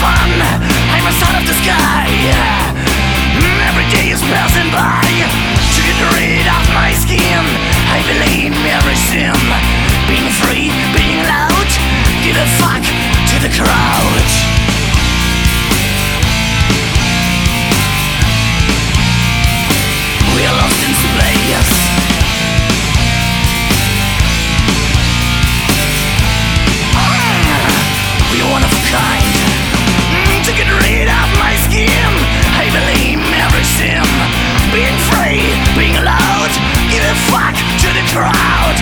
fun. I'm a son of the sky. Every day is passing by. To get rid of my skin, I believe in every sin. Being free, being loud, give a fuck to the crowd. We are lost in space. We're one of a kind. To get rid of my skin, I believe in every sin. Being free, being loud, give a fuck to the crowd.